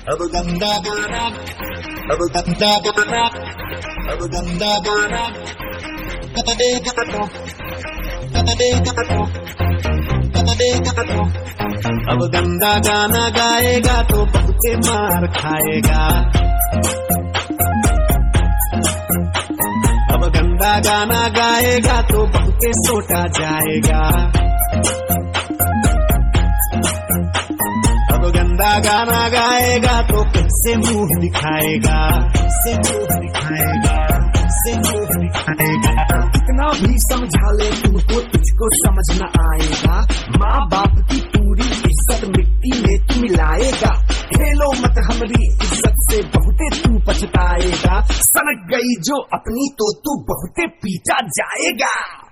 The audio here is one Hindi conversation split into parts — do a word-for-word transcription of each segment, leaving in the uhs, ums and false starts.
अब गंदा गाना, अब गंदा गाना, अब गंदा गाना, कतदे कतो, कतदे कतो, कतदे कतो। अब गंदा गाना गाएगा तो बहुते मार खाएगा। अब गंदा गाना गाएगा तो बहुते सोटा जाएगा। गंदा गाना गाएगा तो कैसे मुंह दिखाएगा, से मुंह दिखाएगा, से मुंह दिखाएगा। कितना भी समझा ले तुमको तुझको समझ न आएगा। माँ बाप की पूरी इज्जत मिट्टी में तू मिलाएगा। खेलो मत हमारी इज्जत से बहुते तू पछताएगा। सनक गई जो अपनी तो तू बहुते पीटा जाएगा।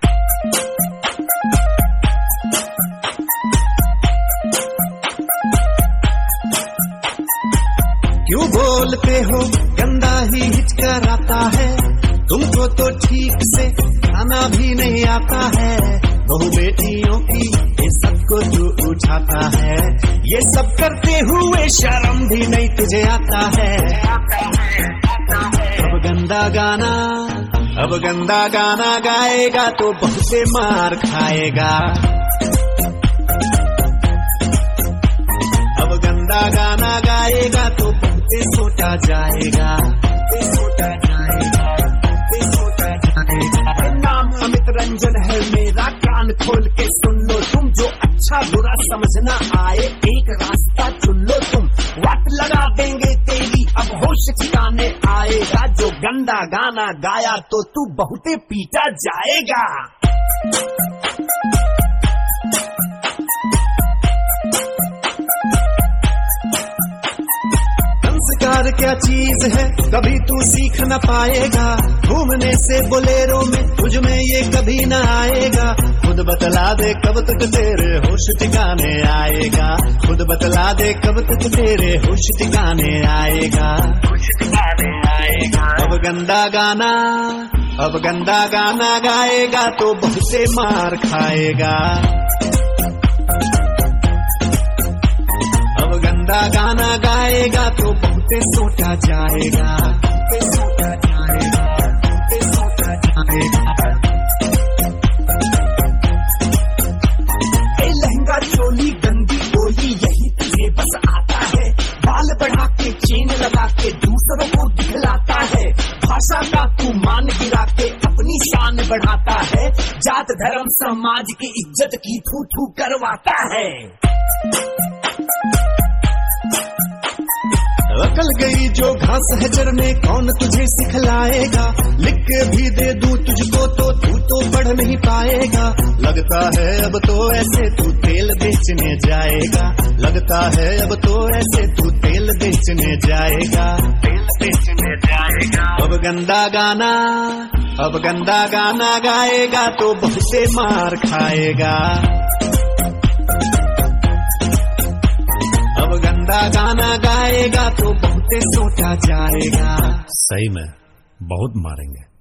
क्यों बोलते हो गंदा ही हिचकराता है। तुमको तो ठीक से खाना भी नहीं आता है। बहु बेटियों की इज्जत को तू उठाता है। ये सब करते हुए शर्म भी नहीं तुझे आता है। अब गंदा गाना, अब गंदा गाना गाएगा तो बहुते मार खाएगा। अब गंदा गाना गाएगा तो बहुते सोटा जाएगा, सोटा जाएगा, सोटा जाएगा। नाम अमित रंजन है मेरा, कान खोल के सुन लो तुम। जो अच्छा बुरा समझना आए एक रास्ता चुन लो तुम। वाट लगा देंगे तेरी अब होश ठिकाने आएगा। जो गंदा गाना गाया तो तू बहुते पीटा जाएगा। संस्कार क्या चीज है कभी तू सीख न पाएगा। घूमने से बोलेरो में तुझ में ये कभी न आएगा। खुद बतला दे कब तक तेरे होश ठिकाने आएगा। खुद बतला दे कब तक तेरे होश ठिकाने आएगा, होश ठिकाने आएगा। अब गंदा गाना, अब गंदा गाना गाएगा तो बहुते मार खाएगा। अब गंदा गाना गाएगा तो बहुते सोटा जाएगा, सोटा जाएगा, सोटा जाएगा। ए लहंगा चोली गंदी बोली यही तुझे बस आता है। बाल बढ़ा के चेन लगा के दूसरों को दिखलाता है। भाषा का तू मान गिरा के अपनी शान बढ़ाता है। जात धर्म समाज की इज्जत की थू थू करवाता है। अकल गई जो घास है चरने कौन तुझे सिखलाएगा। लिख के भी दे दूं तुझको तो तू तो पढ़ नहीं पाएगा। लगता है अब तो ऐसे तू तेल बेचने जाएगा। लगता है अब तो ऐसे तू तेल बेचने जाएगा, तेल बेचने जाएगा। अब गंदा गाना, अब गंदा गाना गाएगा तो बहुते मार खाएगा। अब गंदा गाना गाएगा तो बहुते सोटा जाएगा। सही में बहुत मारेंगे।